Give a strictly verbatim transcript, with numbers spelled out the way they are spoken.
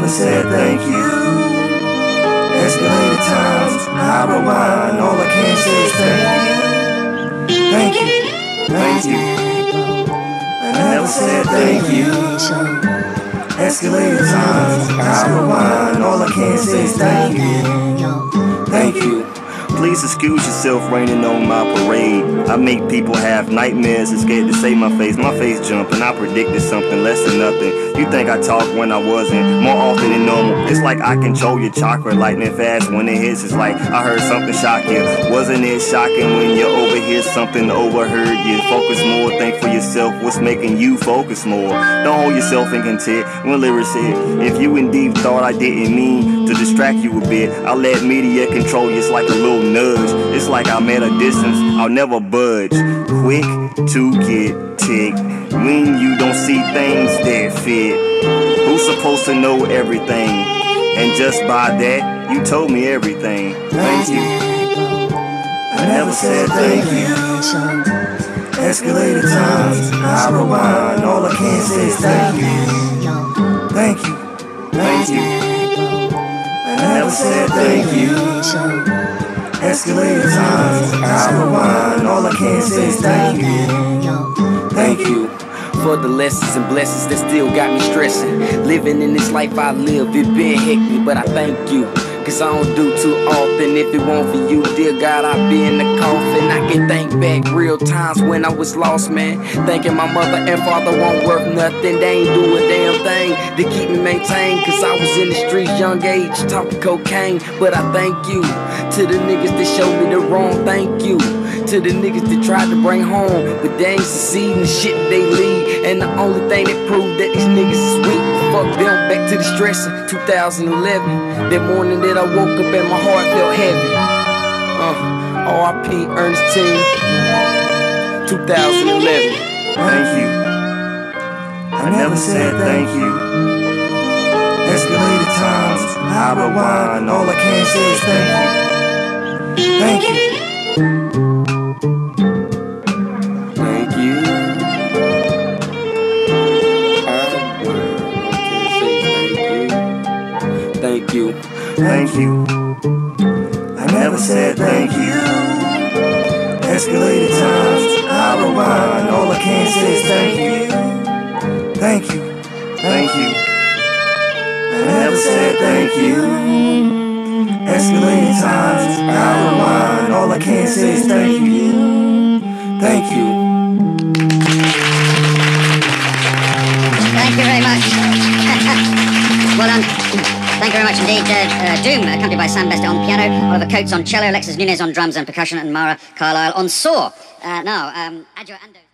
never said thank you. Escalated times, I rewind. All I can say is thank you. Thank you, thank you. I never said thank you. Escalated times, I rewind. All I can say is thank you. Thank you. Please excuse yourself raining on my parade. I make people have nightmares and scared to say my face. My face jumping, I predicted something less than nothing. You think I talk when I wasn't, more often than normal. It's like I control your chakra lightning fast when it hits. It's like I heard something shock you. Wasn't it shocking when you overhear something overheard you? Focus more, think for yourself what's making you focus more. Don't hold yourself in content when lyrics hit. If you indeed thought I didn't mean to distract you a bit, I let media control you. It's like a little nudge. It's like I'm at a distance, I'll never budge. Quick to get ticked when you don't see things that fit. Who's supposed to know everything? And just by that, you told me everything. Thank you. I never said thank you. Escalated times, I rewind. All I can say is thank you. Thank you, thank you. I never said thank you. Escalated times, I rewind. All I can say is thank you. Thank you. For the lessons and blessings that still got me stressing. Living in this life I live, it been hectic, but I thank you. Cause I don't do too often. If it weren't for you, dear God, I'd be in the coffin. I can think back real times when I was lost, man. Thinking my mother and father weren't worth nothing. They ain't do a damn thing to keep me maintained. Cause I was in the streets, young age, talking cocaine. But I thank you to the niggas that showed me the wrong. Thank you to the niggas that tried to bring home, but they ain't succeeding the shit that they lead. And the only thing that proved that these niggas is weak. Fuck them, back to the stressing. two thousand eleven, that morning that I woke up and my heart felt heavy. Uh, R I P Ernestine, two thousand eleven. Thank you. I never said thank you. Escalated times, I rewind. All I can say is thank you. Thank you. Thank you. Thank you. Thank you. I never said thank you. Escalated times, I rewind. All I can say is thank you. Thank you. Thank you. I never said thank you. Escalated times, I rewind. All I can say is thank you. Thank you. Thank you very much. Well done. Thank you very much indeed. Uh, uh, Doom, accompanied by Sam Bester on piano, Oliver Coates on cello, Alexis Nunez on drums and percussion, and Mara Carlisle on saw. Uh, now, um, Adjo Ando.